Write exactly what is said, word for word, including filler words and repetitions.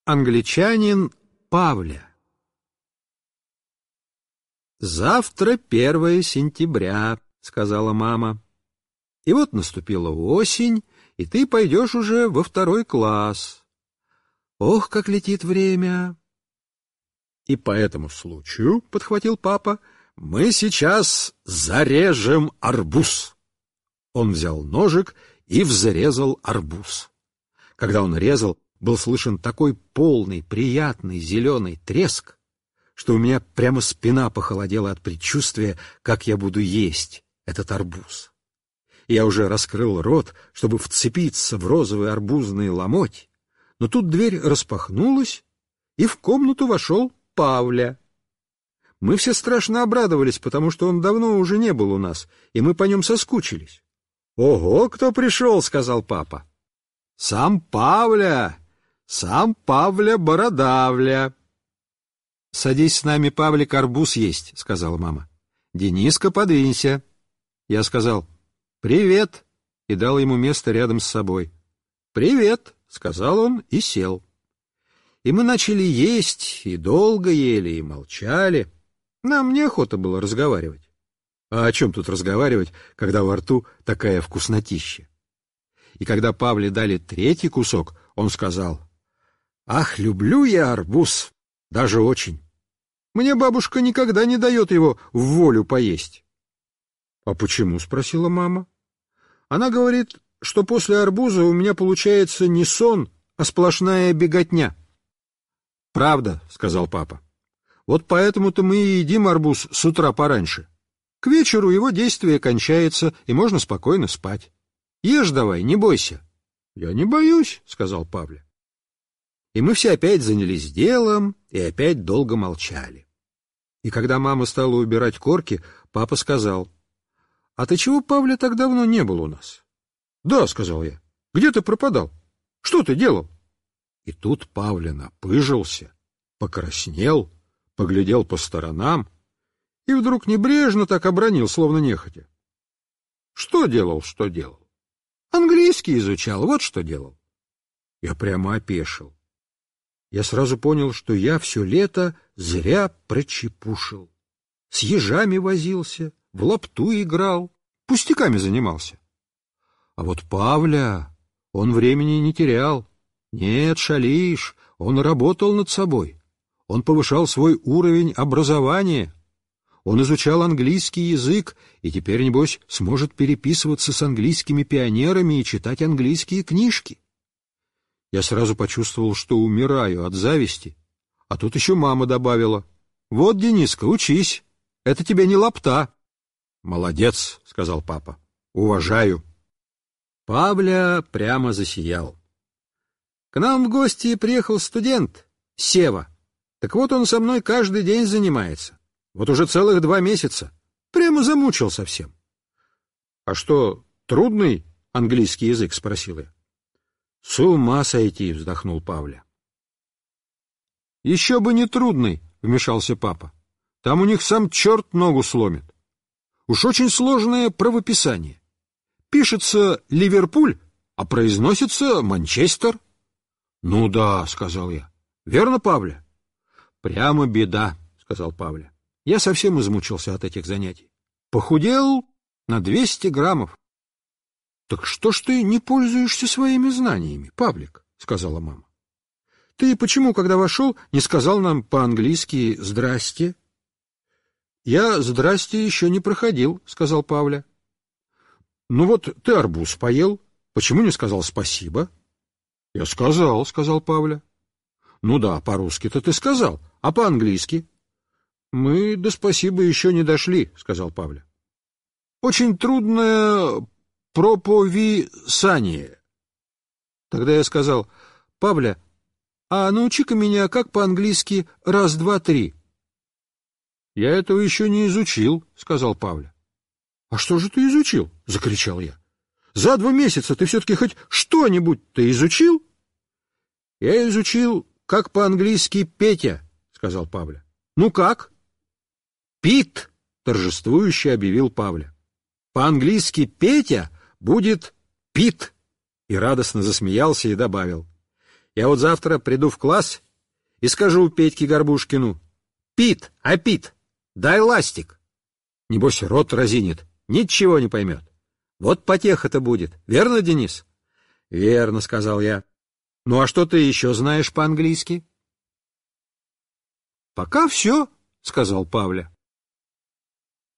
Англичанин Павля. «Завтра первое сентября», — сказала мама. «И вот наступила осень, и ты пойдешь уже во второй класс. Ох, как летит время!» «И по этому случаю, — подхватил папа, — мы сейчас зарежем арбуз». Он взял ножик и взрезал арбуз. Когда он резал, был слышен такой полный, приятный зеленый треск, что у меня прямо спина похолодела от предчувствия, как я буду есть этот арбуз. Я уже раскрыл рот, чтобы вцепиться в розовый арбузный ломоть, но тут дверь распахнулась, и в комнату вошел Павля. Мы все страшно обрадовались, потому что он давно уже не был у нас, и мы по нем соскучились. «Ого, кто пришел!» — сказал папа. «Сам Павля! Сам Павля Бородавля!» «Садись с нами, Павлик, арбуз есть», — сказала мама. «Дениска, подвинься». Я сказал «Привет» и дал ему место рядом с собой. «Привет», — сказал он и сел. И мы начали есть, и долго ели, и молчали. Нам неохота было разговаривать. А о чем тут разговаривать, когда во рту такая вкуснотища? И когда Павле дали третий кусок, он сказал: «Ах, люблю я арбуз, даже очень. Мне бабушка никогда не дает его в волю поесть». «А почему?» — спросила мама. «Она говорит, что после арбуза у меня получается не сон, а сплошная беготня». «Правда», — сказал папа. «Вот поэтому-то мы и едим арбуз с утра пораньше. К вечеру его действие кончается, и можно спокойно спать. Ешь давай, не бойся». «Я не боюсь», — сказал Павля. И мы все опять занялись делом и опять долго молчали. И когда мама стала убирать корки, папа сказал: «А ты чего, Павля, так давно не был у нас?» «Да», — сказал я. «Где ты пропадал? Что ты делал?» И тут Павля напыжился, покраснел, поглядел по сторонам и вдруг небрежно так обронил, словно нехотя: «Что делал, что делал? Английский изучал, вот что делал». Я прямо опешил. Я сразу понял, что я все лето зря прочепушил. С ежами возился, в лапту играл, пустяками занимался. А вот Павля, он времени не терял. Нет, шалишь, он работал над собой. Он повышал свой уровень образования. Он изучал английский язык и теперь, небось, сможет переписываться с английскими пионерами и читать английские книжки. Я сразу почувствовал, что умираю от зависти, а тут еще мама добавила: «Вот, Дениска, учись, это тебе не лапта». «Молодец», — сказал папа, — «уважаю». Павля прямо засиял. К нам в гости приехал студент, Сева. Так вот он со мной каждый день занимается. Вот уже целых два месяца. Прямо замучил совсем. «А что, трудный английский язык?» — спросил я. «С ума сойти!» — вздохнул Павля. «Еще бы не трудный!» — вмешался папа. «Там у них сам черт ногу сломит. Уж очень сложное правописание. Пишется Ливерпуль, а произносится Манчестер». «Ну да», — сказал я. «Верно, Павля?» «Прямо беда», — сказал Павля. «Я совсем измучился от этих занятий. Похудел на двести граммов». «Так что ж ты не пользуешься своими знаниями, Павлик?» — сказала мама. «Ты почему, когда вошел, не сказал нам по-английски «здрасте»?» «Я «здрасте» еще не проходил», — сказал Павля. «Ну вот ты арбуз поел, почему не сказал спасибо?» «Я сказал», — сказал Павля. «Ну да, по-русски-то ты сказал, а по-английски?» «Мы до спасибо еще не дошли», — сказал Павля. «Очень трудное проповисание». Тогда я сказал: «Павля, а научи-ка меня, как по-английски раз, два, три». «Я этого еще не изучил», — сказал Павля. «А что же ты изучил?» — закричал я. «За два месяца ты все-таки хоть что-нибудь-то изучил?» «Я изучил, как по-английски Петя», — сказал Павля. «Ну как?» «Пит», — торжествующе объявил Павля. «По-английски Петя будет Пит», и радостно засмеялся и добавил: Я вот завтра приду в класс и скажу Петьке Горбушкину: «Пит, а Пит, дай ластик». Небось, рот разинет, ничего не поймет. Вот потеха-то будет, верно, Денис? — Верно, — сказал я. — Ну, а что ты еще знаешь по-английски? — Пока все, — сказал Павля.